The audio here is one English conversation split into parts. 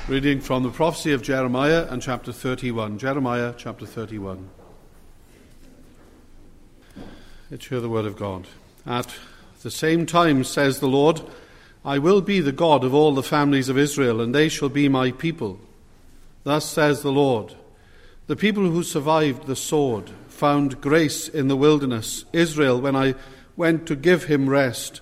Reading from the prophecy of Jeremiah and chapter 31. Jeremiah chapter 31. Let's hear the word of God. At the same time, says the Lord, I will be the God of all the families of Israel, and they shall be my people. Thus says the Lord, the people who survived the sword found grace in the wilderness, Israel, when I went to give him rest.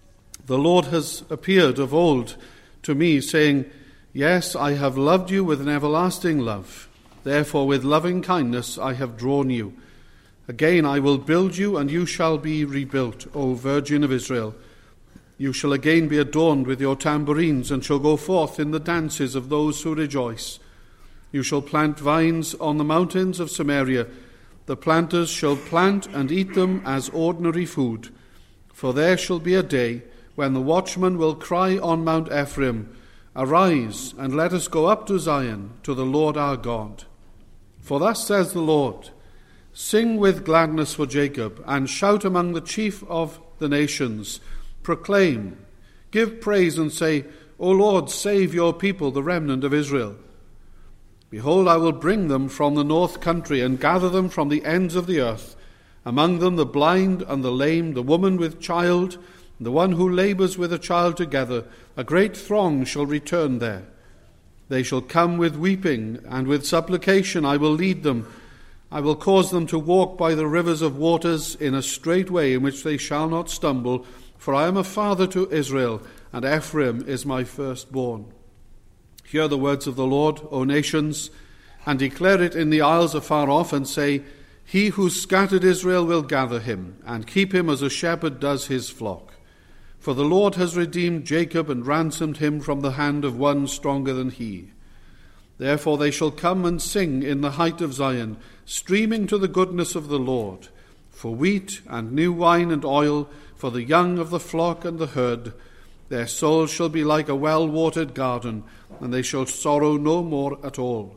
The Lord has appeared of old to me, saying, Yes, I have loved you with an everlasting love. Therefore with loving kindness I have drawn you. Again I will build you, and you shall be rebuilt, O Virgin of Israel. You shall again be adorned with your tambourines, and shall go forth in the dances of those who rejoice. You shall plant vines on the mountains of Samaria. The planters shall plant and eat them as ordinary food. For there shall be a day when the watchman will cry on Mount Ephraim, Arise, and let us go up to Zion, to the Lord our God. For thus says the Lord, Sing with gladness for Jacob, and shout among the chief of the nations. Proclaim, give praise, and say, O Lord, save your people, the remnant of Israel. Behold, I will bring them from the north country, and gather them from the ends of the earth, among them the blind and the lame, the woman with child, the one who labors with a child together. A great throng shall return there. They shall come with weeping, and with supplication I will lead them. I will cause them to walk by the rivers of waters in a straight way in which they shall not stumble. For I am a father to Israel, and Ephraim is my firstborn. Hear the words of the Lord, O nations, and declare it in the isles afar off, and say, He who scattered Israel will gather him, and keep him as a shepherd does his flock. For the Lord has redeemed Jacob and ransomed him from the hand of one stronger than he. Therefore they shall come and sing in the height of Zion, streaming to the goodness of the Lord, for wheat and new wine and oil, for the young of the flock and the herd. Their souls shall be like a well-watered garden, and they shall sorrow no more at all.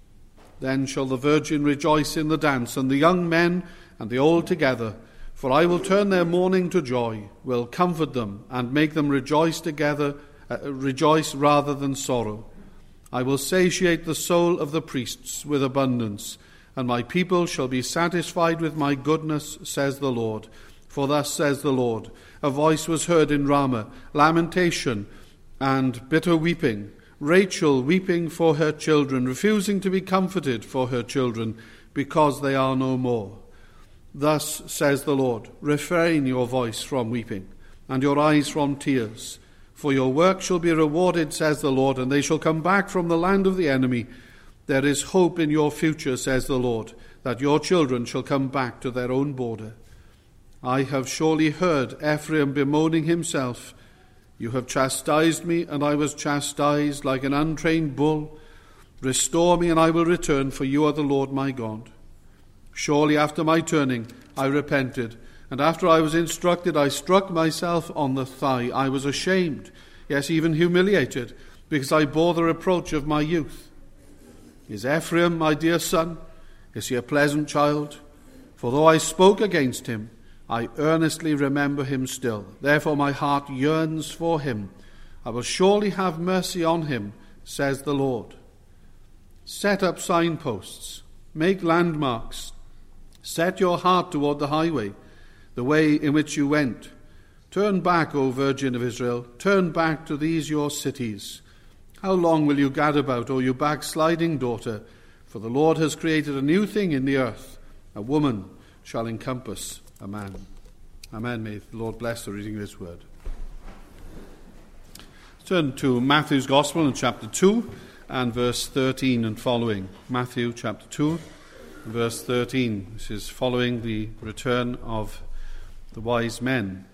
Then shall the virgin rejoice in the dance, and the young men and the old together. For I will turn their mourning to joy, will comfort them, and make them rejoice together, rejoice rather than sorrow. I will satiate the soul of the priests with abundance, and my people shall be satisfied with my goodness, says the Lord. For thus says the Lord, a voice was heard in Ramah, lamentation and bitter weeping, Rachel weeping for her children, refusing to be comforted for her children, because they are no more. Thus says the Lord, refrain your voice from weeping, and your eyes from tears. For your work shall be rewarded, says the Lord, and they shall come back from the land of the enemy. There is hope in your future, says the Lord, that your children shall come back to their own border. I have surely heard Ephraim bemoaning himself. You have chastised me, and I was chastised like an untrained bull. Restore me, and I will return, for you are the Lord my God. Surely after my turning I repented, and after I was instructed I struck myself on the thigh. I was ashamed, yes, even humiliated, because I bore the reproach of my youth. Is Ephraim my dear son? Is he a pleasant child? For though I spoke against him, I earnestly remember him still. Therefore my heart yearns for him. I will surely have mercy on him, says the Lord. Set up signposts, make landmarks. Set your heart toward the highway, the way in which you went. Turn back, O Virgin of Israel, turn back to these your cities. How long will you gad about, O you backsliding daughter? For the Lord has created a new thing in the earth. A woman shall encompass a man. Amen. May the Lord bless the reading of his word. Turn to Matthew's Gospel in chapter 2 and verse 13 and following. Matthew chapter 2. Verse 13, this is following the return of the wise men.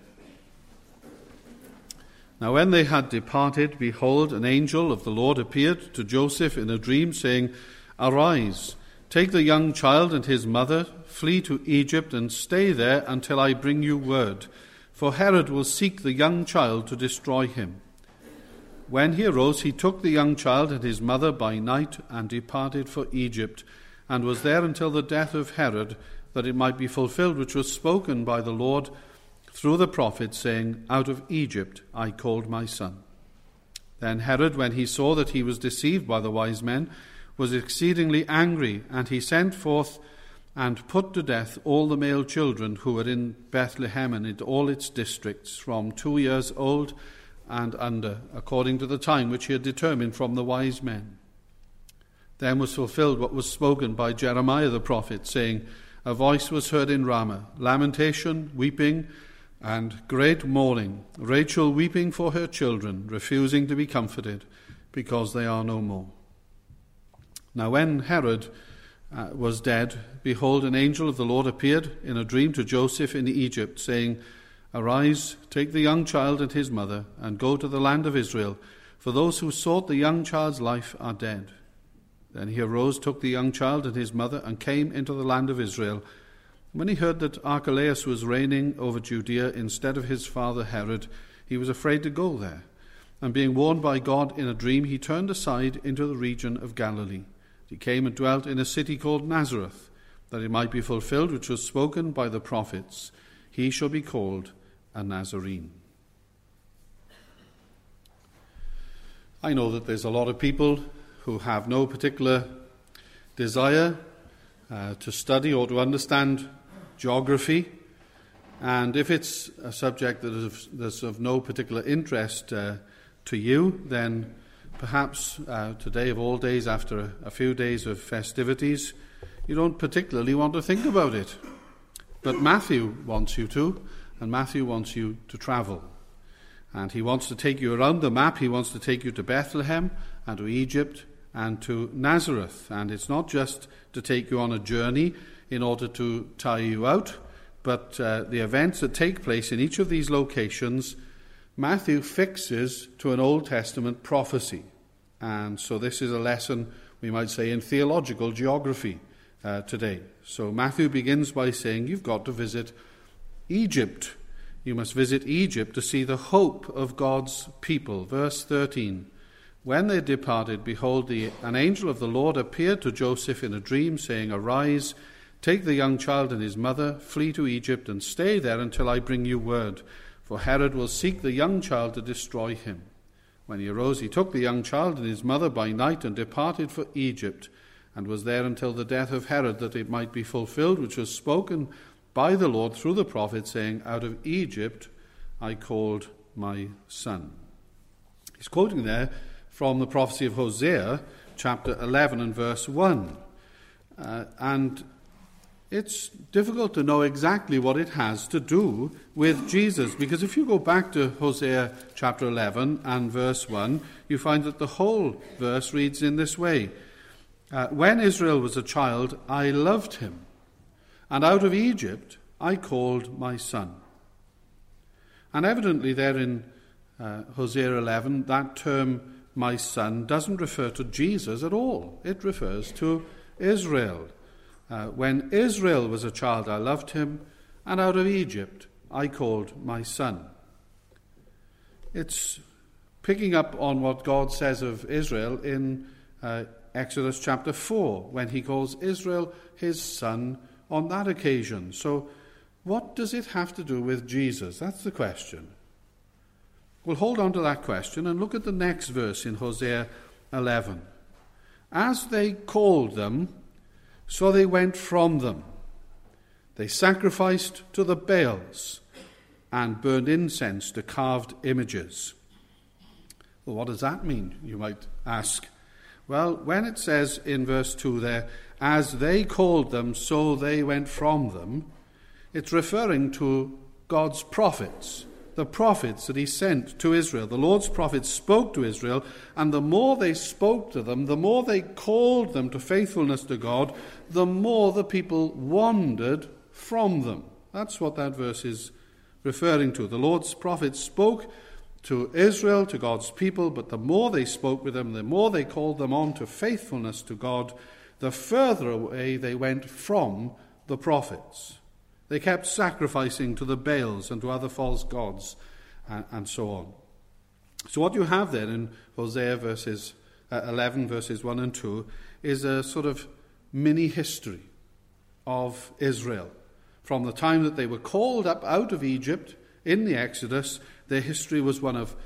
Now when they had departed, behold, an angel of the Lord appeared to Joseph in a dream, saying, Arise, take the young child and his mother, flee to Egypt, and stay there until I bring you word, for Herod will seek the young child to destroy him. When he arose, he took the young child and his mother by night and departed for Egypt, and was there until the death of Herod, that it might be fulfilled which was spoken by the Lord through the prophet, saying, Out of Egypt I called my son. Then Herod, when he saw that he was deceived by the wise men, was exceedingly angry, and he sent forth and put to death all the male children who were in Bethlehem and in all its districts, from 2 years old and under, according to the time which he had determined from the wise men. Then was fulfilled what was spoken by Jeremiah the prophet, saying, A voice was heard in Ramah, lamentation, weeping, and great mourning, Rachel weeping for her children, refusing to be comforted, because they are no more. Now when Herod was dead, behold, an angel of the Lord appeared in a dream to Joseph in Egypt, saying, Arise, take the young child and his mother, and go to the land of Israel, for those who sought the young child's life are dead. Then he arose, took the young child and his mother, and came into the land of Israel. When he heard that Archelaus was reigning over Judea instead of his father Herod, he was afraid to go there. And being warned by God in a dream, he turned aside into the region of Galilee. He came and dwelt in a city called Nazareth, that it might be fulfilled which was spoken by the prophets, He shall be called a Nazarene. I know that there's a lot of people who have no particular desire to study or to understand geography, and if it's a subject that's of no particular interest to you, then perhaps today of all days, after a few days of festivities, you don't particularly want to think about it. But Matthew wants you to, and Matthew wants you to travel. And he wants to take you around the map. He wants to take you to Bethlehem and to Egypt and to Nazareth. And it's not just to take you on a journey in order to tire you out, but the events that take place in each of these locations, Matthew fixes to an Old Testament prophecy. And so this is a lesson, we might say, in theological geography today. So Matthew begins by saying, you've got to visit Egypt. You must visit Egypt to see the hope of God's people. Verse 13, When they departed, behold, an angel of the Lord appeared to Joseph in a dream, saying, Arise, take the young child and his mother, flee to Egypt, and stay there until I bring you word. For Herod will seek the young child to destroy him. When he arose, he took the young child and his mother by night and departed for Egypt, and was there until the death of Herod, that it might be fulfilled, which was spoken by the Lord through the prophet, saying, Out of Egypt I called my son. He's quoting there from the prophecy of Hosea, chapter 11 and verse 1. And it's difficult to know exactly what it has to do with Jesus, because if you go back to Hosea chapter 11 and verse 1, you find that the whole verse reads in this way. When Israel was a child, I loved him, and out of Egypt I called my son. And evidently there in Hosea 11, that term, my son, doesn't refer to Jesus at all. It refers to Israel. When Israel was a child, I loved him, and out of Egypt I called my son. It's picking up on what God says of Israel in Exodus chapter 4, when he calls Israel his son on that occasion. So what does it have to do with Jesus? That's the question. We'll hold on to that question and look at the next verse in Hosea 11. As they called them, so they went from them. They sacrificed to the Baals and burned incense to carved images. Well, what does that mean, you might ask? Well, when it says in verse 2 there, as they called them, so they went from them, it's referring to God's prophets, the prophets that he sent to Israel. The Lord's prophets spoke to Israel, and the more they spoke to them, the more they called them to faithfulness to God, the more the people wandered from them. That's what that verse is referring to. The Lord's prophets spoke to Israel, to God's people, but the more they spoke with them, the more they called them on to faithfulness to God, the further away they went from the prophets. They kept sacrificing to the Baals and to other false gods, and so on. So what you have there in Hosea 11, verses 1 and 2, is a sort of mini-history of Israel. From the time that they were called up out of Egypt in the Exodus, their history was one of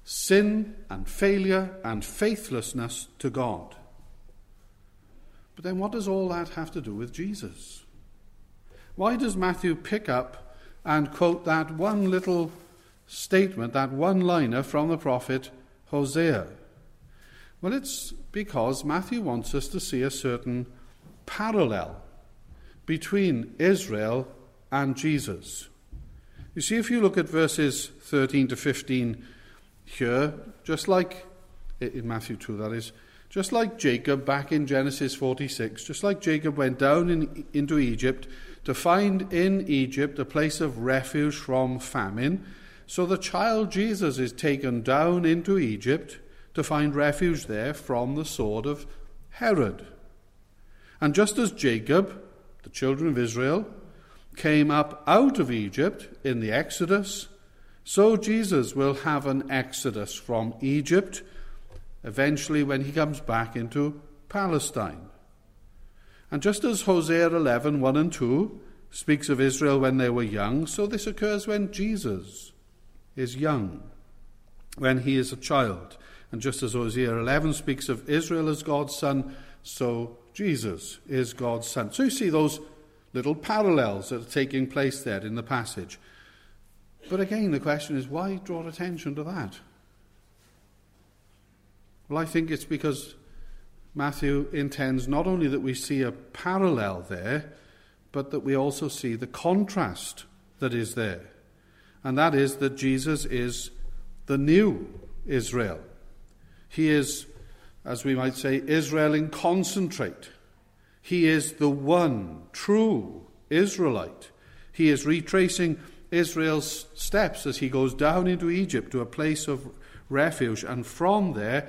sin and failure and faithlessness to God. But then what does all that have to do with Jesus? Why does Matthew pick up and quote that one little statement, that one-liner from the prophet Hosea? Well, it's because Matthew wants us to see a certain parallel between Israel and Jesus. You see, if you look at verses 13 to 15 here, just like in Matthew 2, that is, just like Jacob back in Genesis 46, just like Jacob went down into Egypt to find in Egypt a place of refuge from famine, so the child Jesus is taken down into Egypt to find refuge there from the sword of Herod. And just as Jacob, the children of Israel, came up out of Egypt in the Exodus, so Jesus will have an exodus from Egypt eventually when he comes back into Palestine. And just as Hosea 11, 1 and 2 speaks of Israel when they were young, so this occurs when Jesus is young, when he is a child. And just as Hosea 11 speaks of Israel as God's son, so Jesus is God's son. So you see those little parallels that are taking place there in the passage. But again, the question is, why draw attention to that? Well, I think it's because Matthew intends not only that we see a parallel there, but that we also see the contrast that is there. And that is that Jesus is the new Israel. He is, as we might say, Israel in concentrate. He is the one true Israelite. He is retracing Israel's steps as he goes down into Egypt to a place of refuge. And from there,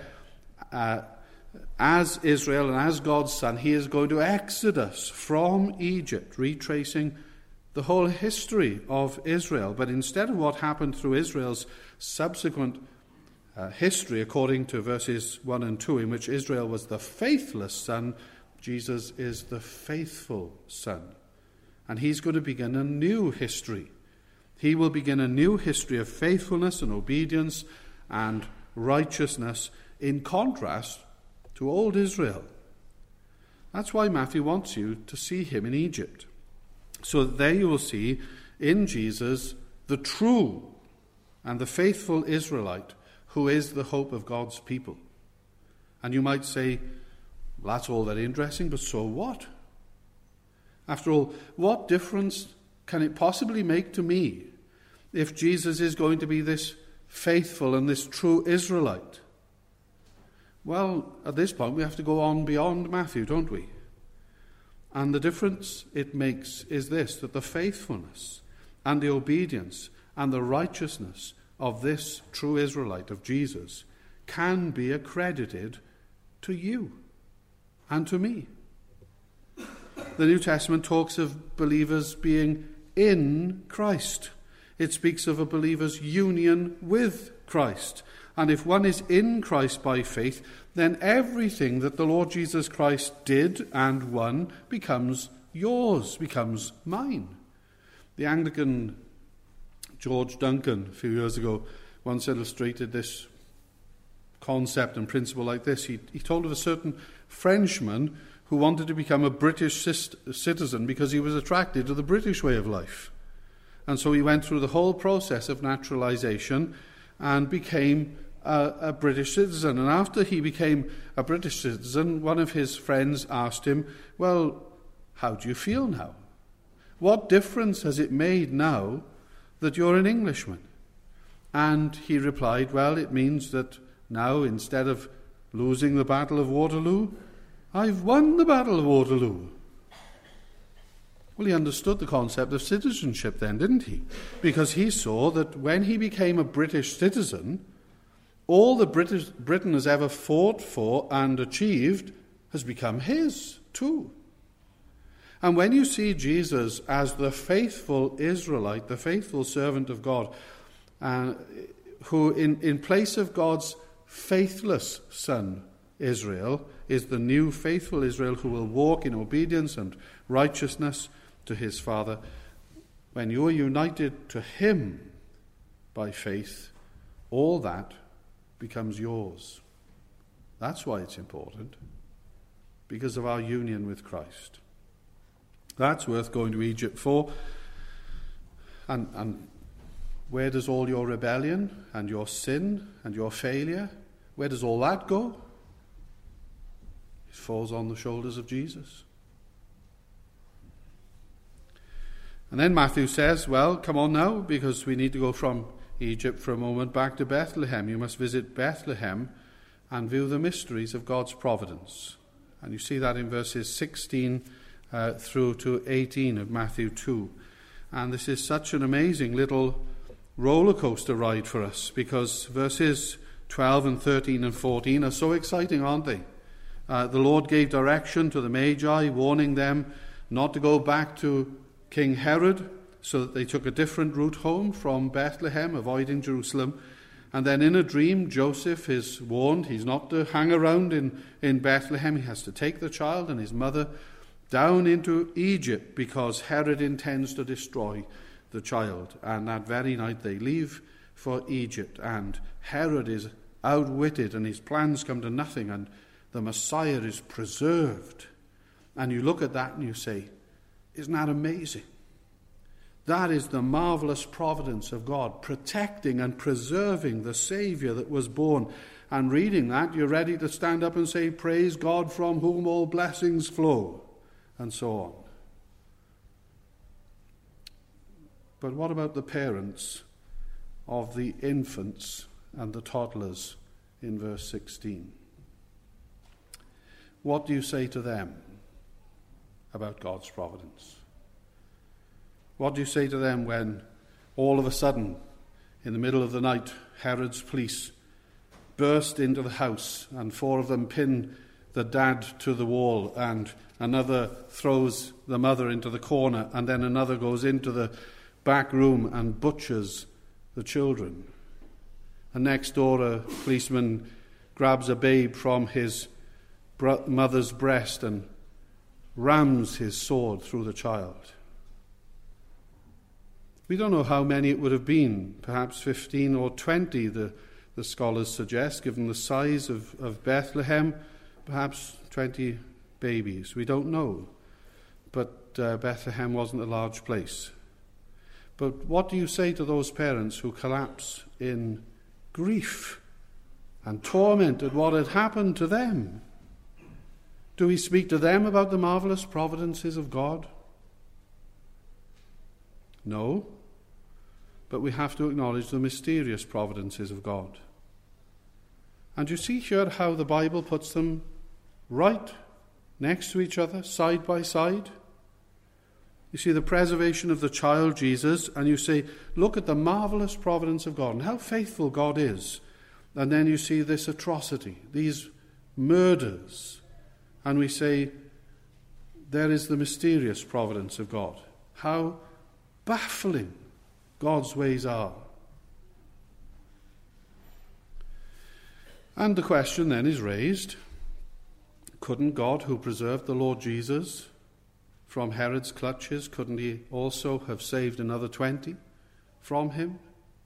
as Israel and as God's son, he is going to exodus from Egypt, retracing the whole history of Israel. But instead of what happened through Israel's subsequent history, according to verses 1 and 2, in which Israel was the faithless son, Jesus is the faithful son. And he's going to begin a new history. He will begin a new history of faithfulness and obedience and righteousness in contrast to old Israel. That's why Matthew wants you to see him in Egypt. So that there you will see in Jesus the true and the faithful Israelite who is the hope of God's people. And you might say, well, that's all very interesting, but so what? After all, what difference can it possibly make to me if Jesus is going to be this faithful and this true Israelite? Well, at this point we have to go on beyond Matthew, don't we? And the difference it makes is this, that the faithfulness and the obedience and the righteousness of this true Israelite, of Jesus, can be accredited to you and to me. The New Testament talks of believers being in Christ. It speaks of a believer's union with Christ. And if one is in Christ by faith, then everything that the Lord Jesus Christ did and won becomes yours, becomes mine. The Anglican George Duncan, a few years ago, once illustrated this concept and principle like this. He told of a certain Frenchman who wanted to become a British citizen because he was attracted to the British way of life. And so he went through the whole process of naturalization and became a British citizen. And after he became a British citizen, one of his friends asked him, well, how do you feel now? What difference has it made now that you're an Englishman? And he replied, well, it means that now, instead of losing the Battle of Waterloo, I've won the Battle of Waterloo. Well, he understood the concept of citizenship then, didn't he? Because he saw that when he became a British citizen, all that Britain has ever fought for and achieved has become his too. And when you see Jesus as the faithful Israelite, the faithful servant of God, who in place of God's faithless son, Israel, is the new faithful Israel who will walk in obedience and righteousness to his Father, when you are united to him by faith, all that becomes yours. That's why it's important, because of our union with Christ. That's worth going to Egypt for. And where does all your rebellion and your sin and your failure, where does all that go? It falls on the shoulders of Jesus. And then Matthew says, well, come on now, because we need to go from Egypt for a moment back to Bethlehem. You must visit Bethlehem and view the mysteries of God's providence. And you see that in verses 16 through to 18 of Matthew 2. And this is such an amazing little roller coaster ride for us, because verses 12 and 13 and 14 are so exciting, aren't they? The Lord gave direction to the Magi, warning them not to go back to King Herod, so that they took a different route home from Bethlehem, avoiding Jerusalem. And then in a dream, Joseph is warned he's not to hang around in Bethlehem. He has to take the child and his mother down into Egypt, because Herod intends to destroy the child. And that very night they leave for Egypt, and Herod is outwitted and his plans come to nothing, and the Messiah is preserved. And you look at that and you say, isn't that amazing? That is the marvelous providence of God, protecting and preserving the Saviour that was born. And reading that, you're ready to stand up and say, praise God from whom all blessings flow, and so on. But what about the parents of the infants and the toddlers in verse 16? What do you say to them about God's providence? What do you say to them when all of a sudden, in the middle of the night, Herod's police burst into the house and 4 of them pin the dad to the wall, and another throws the mother into the corner, and then another goes into the back room and butchers the children? And next door a policeman grabs a babe from his mother's breast and rams his sword through the child. We don't know how many it would have been, perhaps 15 or 20, the scholars suggest, given the size of Bethlehem, perhaps 20 babies. We don't know. But Bethlehem wasn't a large place. But what do you say to those parents who collapse in grief and torment at what had happened to them? Do we speak to them about the marvelous providences of God? No, but we have to acknowledge the mysterious providences of God. And you see here how the Bible puts them right next to each other, side by side. You see the preservation of the child Jesus, and you say, look at the marvelous providence of God and how faithful God is. And then you see this atrocity, these murders, and we say, there is the mysterious providence of God. How baffling God's ways are. And the question then is raised, couldn't God, who preserved the Lord Jesus from Herod's clutches, couldn't he also have saved another 20 from him?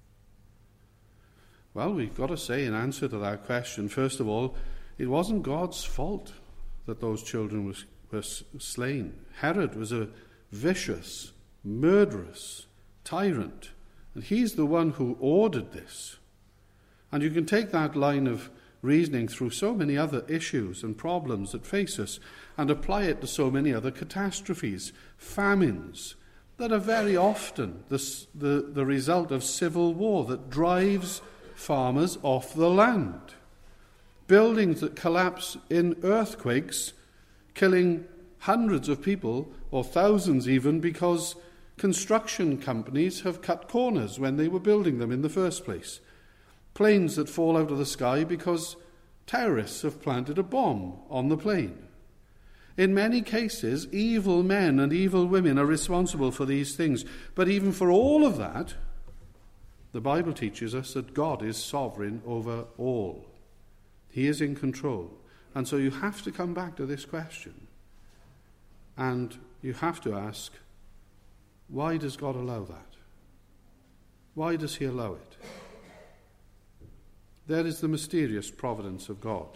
Well, we've got to say in answer to that question, first of all, it wasn't God's fault that those children were slain. Herod was a vicious, murderous tyrant, and he's the one who ordered this. And you can take that line of reasoning through so many other issues and problems that face us and apply it to so many other catastrophes, famines that are very often the result of civil war that drives farmers off the land, buildings that collapse in earthquakes, killing hundreds of people or thousands even, because construction companies have cut corners when they were building them in the first place. Planes that fall out of the sky because terrorists have planted a bomb on the plane. In many cases, evil men and evil women are responsible for these things. But even for all of that, the Bible teaches us that God is sovereign over all. He is in control. And so you have to come back to this question. And you have to ask, why does God allow that? Why does he allow it? there is the mysterious providence of God.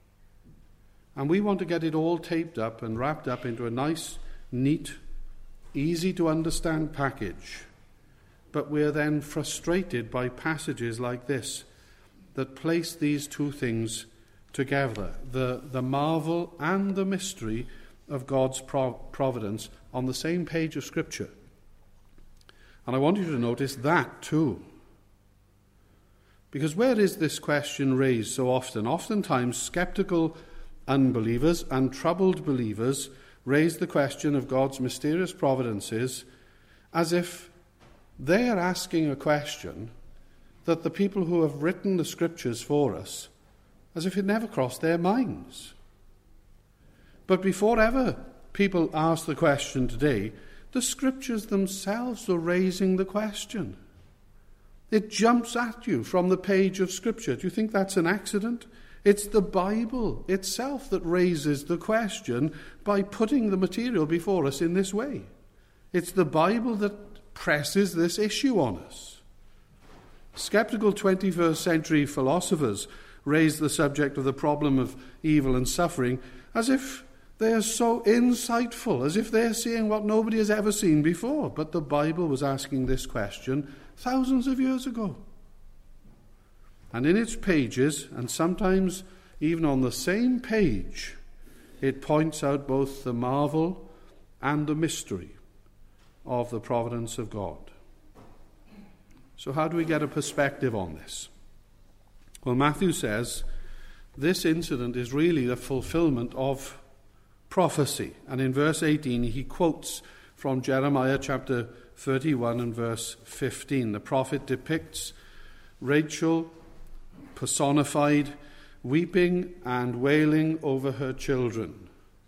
And we want to get it all taped up and wrapped up into a nice, neat, easy to understand package. But we're then frustrated by passages like this that place these two things together, the marvel and the mystery of God's providence on the same page of Scripture. And I want you to notice that too. Because where is this question raised so often? Oftentimes, skeptical unbelievers and troubled believers raise the question of God's mysterious providences as if they are asking a question that the people who have written the Scriptures for us, as if it never crossed their minds. But before ever people ask the question today, the Scriptures themselves are raising the question. It jumps at you from the page of Scripture. Do you think that's an accident? It's the Bible itself that raises the question by putting the material before us in this way. It's the Bible that presses this issue on us. Skeptical 21st century philosophers raise the subject of the problem of evil and suffering as if they are so insightful, as if they're seeing what nobody has ever seen before. But the Bible was asking this question thousands of years ago. And in its pages, and sometimes even on the same page, it points out both the marvel and the mystery of the providence of God. So how do we get a perspective on this? Well, Matthew says this incident is really the fulfillment of prophecy. And in verse 18, he quotes from Jeremiah chapter 31 and verse 15. The prophet depicts Rachel personified, weeping and wailing over her children.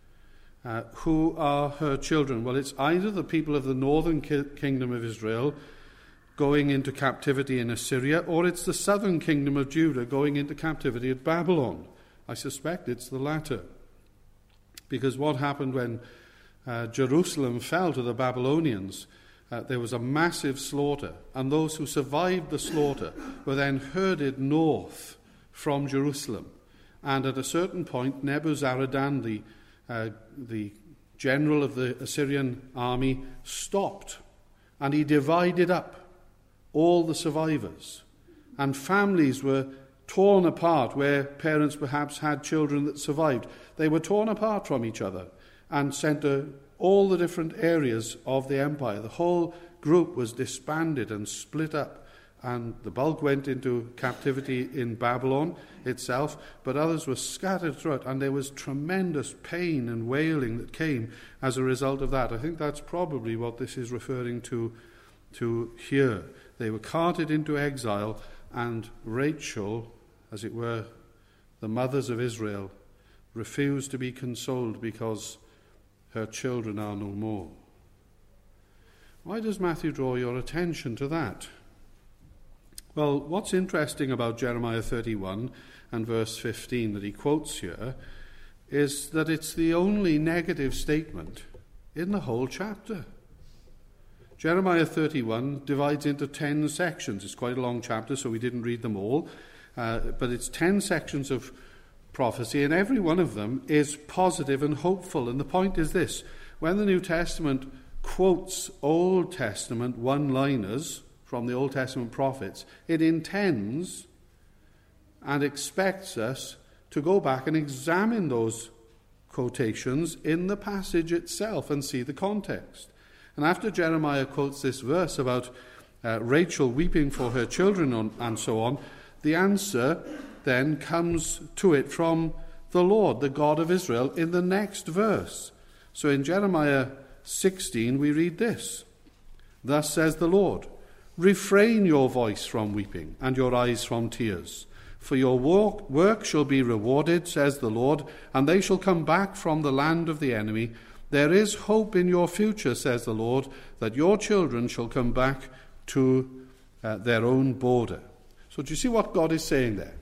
Who are her children? Well, it's either the people of the northern kingdom of Israel going into captivity in Assyria, or it's the southern kingdom of Judah going into captivity at Babylon. I suspect it's the latter. Because what happened when Jerusalem fell to the Babylonians, there was a massive slaughter, and those who survived the slaughter were then herded north from Jerusalem. And at a certain point, Nebuzaradan, the general of the Assyrian army, stopped, and he divided up all the survivors. And families were torn apart where parents perhaps had children that survived. They were torn apart from each other and sent to all the different areas of the empire. The whole group was disbanded and split up, and the bulk went into captivity in Babylon itself, but others were scattered through it, and there was tremendous pain and wailing that came as a result of that. I think that's probably what this is referring to here. They were carted into exile, and Rachel, as it were, the mothers of Israel, refused to be consoled because her children are no more. Why does Matthew draw your attention to that? Well, what's interesting about Jeremiah 31 and verse 15 that he quotes here is that it's the only negative statement in the whole chapter. Jeremiah 31 divides into 10 sections. It's quite a long chapter, so we didn't read them all. But it's 10 sections of prophecy, and every one of them is positive and hopeful. And the point is this: when the New Testament quotes Old Testament one-liners from the Old Testament prophets, it intends and expects us to go back and examine those quotations in the passage itself and see the context. And after Jeremiah quotes this verse about Rachel weeping for her children and so on, the answer then comes to it from the Lord, the God of Israel, in the next verse. So in Jeremiah 16 we read this: "Thus says the Lord, refrain your voice from weeping and your eyes from tears. For your work shall be rewarded, says the Lord, and they shall come back from the land of the enemy. There is hope in your future, says the Lord, that your children shall come back to their own border." So do you see what God is saying there?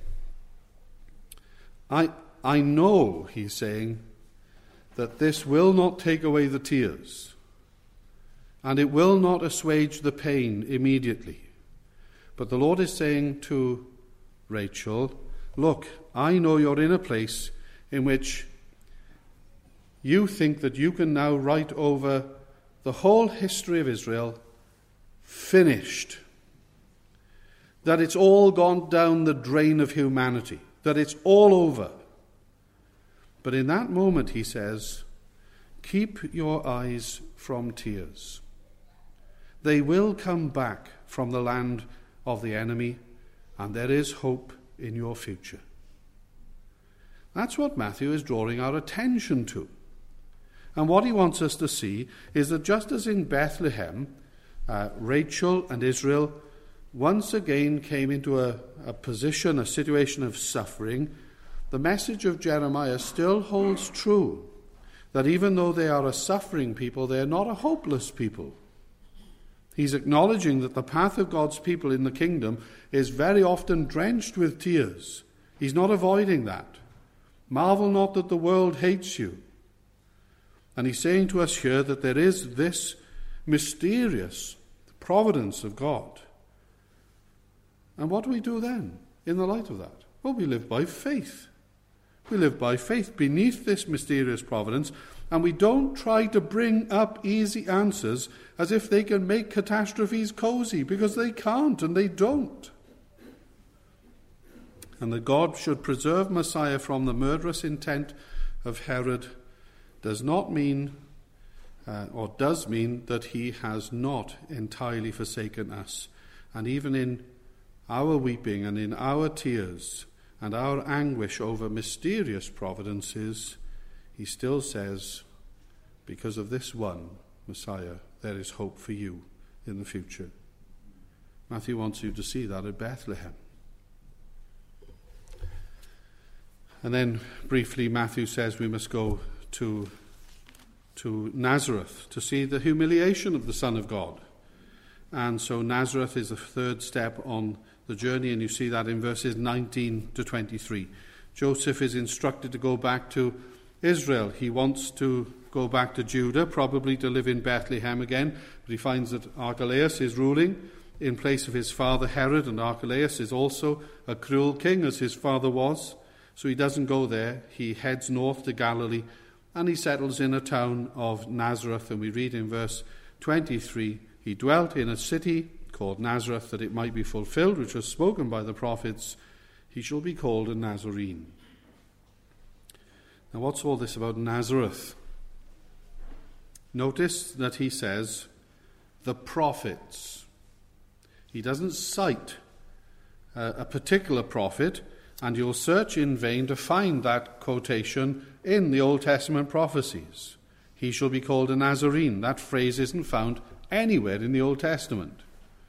I know, he's saying, that this will not take away the tears, and it will not assuage the pain immediately. But the Lord is saying to Rachel, look, I know you're in a place in which you think that you can now write over the whole history of Israel finished. That it's all gone down the drain of humanity. That it's all over. But in that moment, he says, keep your eyes from tears. They will come back from the land of the enemy, and there is hope in your future. That's what Matthew is drawing our attention to. And what he wants us to see is that just as in Bethlehem, Rachel and Israel once again came into a position, a situation of suffering, the message of Jeremiah still holds true, that even though they are a suffering people, they are not a hopeless people. He's acknowledging that the path of God's people in the kingdom is very often drenched with tears. He's not avoiding that. Marvel not that the world hates you. And he's saying to us here that there is this mysterious providence of God. And what do we do then in the light of that? Well, we live by faith. We live by faith beneath this mysterious providence, and we don't try to bring up easy answers as if they can make catastrophes cozy, because they can't and they don't. And that God should preserve Messiah from the murderous intent of Herod does not mean, or does mean, that he has not entirely forsaken us. And even in our weeping and in our tears and our anguish over mysterious providences, he still says, because of this one, Messiah, there is hope for you in the future. Matthew wants you to see that at Bethlehem. And then briefly Matthew says we must go to Nazareth to see the humiliation of the Son of God. And so Nazareth is the third step on the journey, and you see that in verses 19 to 23. Joseph is instructed to go back to Israel. He wants to go back to Judah, probably to live in Bethlehem again, but he finds that Archelaus is ruling in place of his father Herod, and Archelaus is also a cruel king as his father was. So he doesn't go there. He heads north to Galilee, and he settles in a town of Nazareth. And we read in verse 23, he dwelt in a city called Nazareth, that it might be fulfilled, which was spoken by the prophets, he shall be called a Nazarene. Now what's all this about Nazareth? Notice that he says, the prophets. He doesn't cite a particular prophet, and you'll search in vain to find that quotation in the Old Testament prophecies. He shall be called a Nazarene. That phrase isn't found anywhere in the Old Testament.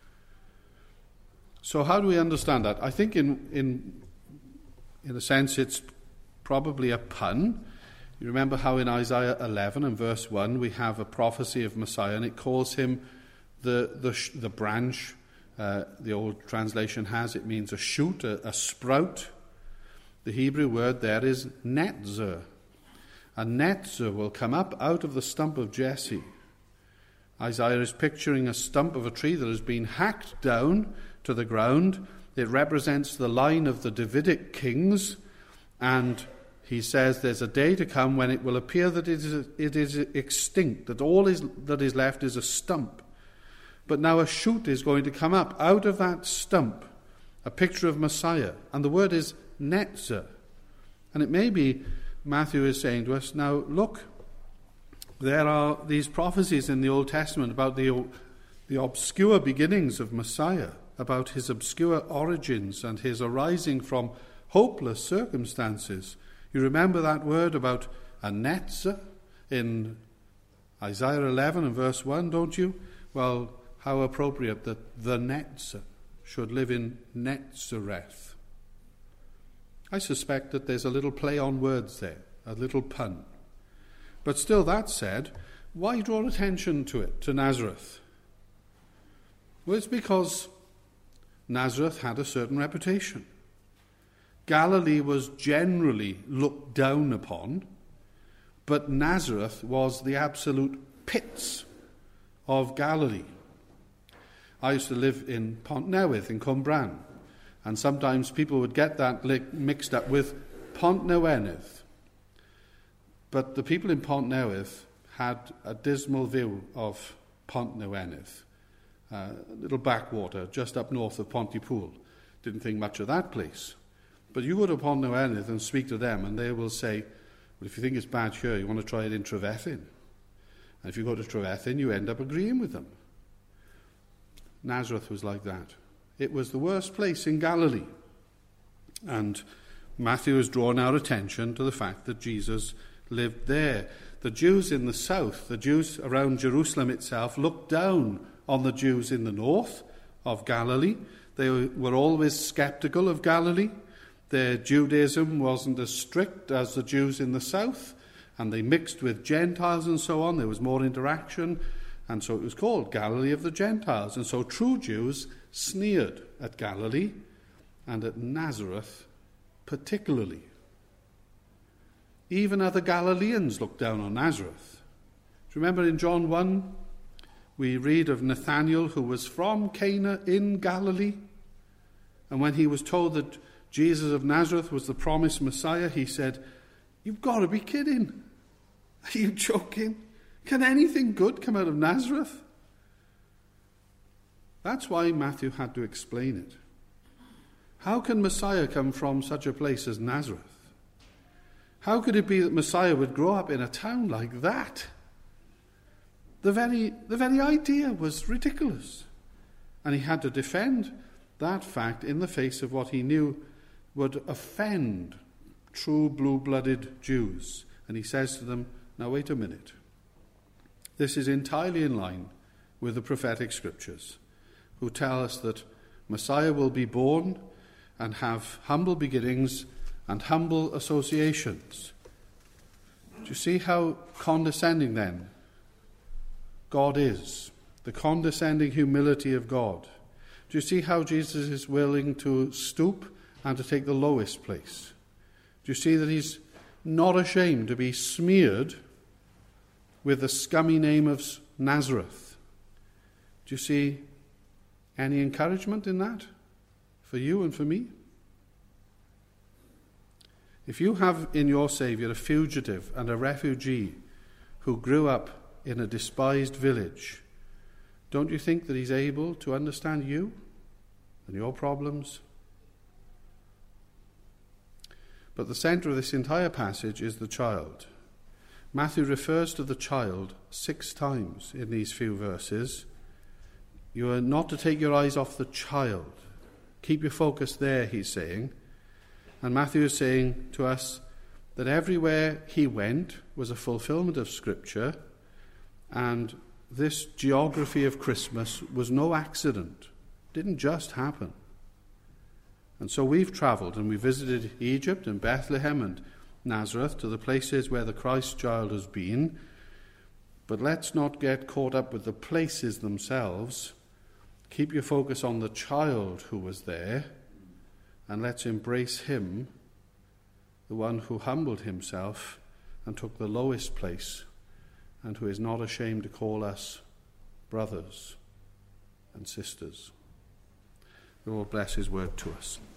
So how do we understand that? I think in a sense it's probably a pun. You remember how in Isaiah 11 and verse 1 we have a prophecy of Messiah, and it calls him the branch. The old translation has, it means a shoot, a sprout. The Hebrew word there is netzer. A netzer will come up out of the stump of Jesse. Isaiah is picturing a stump of a tree that has been hacked down to the ground. It represents the line of the Davidic kings, and he says there's a day to come when it will appear that it is extinct, that all that is left is a stump. But now a shoot is going to come up out of that stump, a picture of Messiah. And the word is netzer. And it may be Matthew is saying to us, now look, there are these prophecies in the Old Testament about the obscure beginnings of Messiah, about his obscure origins and his arising from hopeless circumstances. You remember that word about a netzer in Isaiah 11 and verse 1, don't you? Well, how appropriate that the netzer should live in Netzareth. I suspect that there's a little play on words there, a little pun. But still, that said, why draw attention to it, to Nazareth? Well, it's because Nazareth had a certain reputation. Galilee was generally looked down upon, but Nazareth was the absolute pits of Galilee. I used to live in Pont Newydd in Cwmbran, And sometimes people would get that mixed up with Pont Newydd. But the people in Pont Newydd had a dismal view of Pont Newydd, a little backwater just up north of Pontypool. Didn't think much of that place. But you go to Pont Newydd and speak to them, and they will say, well, if you think it's bad here, you want to try it in Trefethin. And if you go to Trefethin, you end up agreeing with them. Nazareth was like that. It was the worst place in Galilee. And Matthew has drawn our attention to the fact that Jesus lived there. The Jews in the south, the Jews around Jerusalem itself, looked down on the Jews in the north of Galilee. They were always skeptical of Galilee. Their Judaism wasn't as strict as the Jews in the south, and they mixed with Gentiles and so on. There was more interaction, and so it was called Galilee of the Gentiles. And so true Jews sneered at Galilee and at Nazareth particularly. Even other Galileans looked down on Nazareth. Do you remember in John 1, we read of Nathanael, who was from Cana in Galilee, and when he was told that Jesus of Nazareth was the promised Messiah, he said, "You've got to be kidding. Are you joking? Can anything good come out of Nazareth?" That's why Matthew had to explain it. How can Messiah come from such a place as Nazareth? How could it be that Messiah would grow up in a town like that? The very idea was ridiculous. And he had to defend that fact in the face of what he knew would offend true blue-blooded Jews. And he says to them, now wait a minute. This is entirely in line with the prophetic scriptures, who tell us that Messiah will be born and have humble beginnings and humble associations. Do you see how condescending then God is? The condescending humility of God. Do you see how Jesus is willing to stoop and to take the lowest place? Do you see that he's not ashamed to be smeared with the scummy name of Nazareth? Do you see any encouragement in that for you and for me? If you have in your Saviour a fugitive and a refugee who grew up in a despised village, don't you think that he's able to understand you and your problems? But the centre of this entire passage is the child. Matthew refers to the child 6 times in these few verses. You are not to take your eyes off the child. Keep your focus there, he's saying. And Matthew is saying to us that everywhere he went was a fulfillment of Scripture, and this geography of Christmas was no accident. It didn't just happen. And so we've travelled and we visited Egypt and Bethlehem and Nazareth, to the places where the Christ child has been. But let's not get caught up with the places themselves. Keep your focus on the child who was there, and let's embrace him, the one who humbled himself and took the lowest place, and who is not ashamed to call us brothers and sisters. The Lord bless his word to us.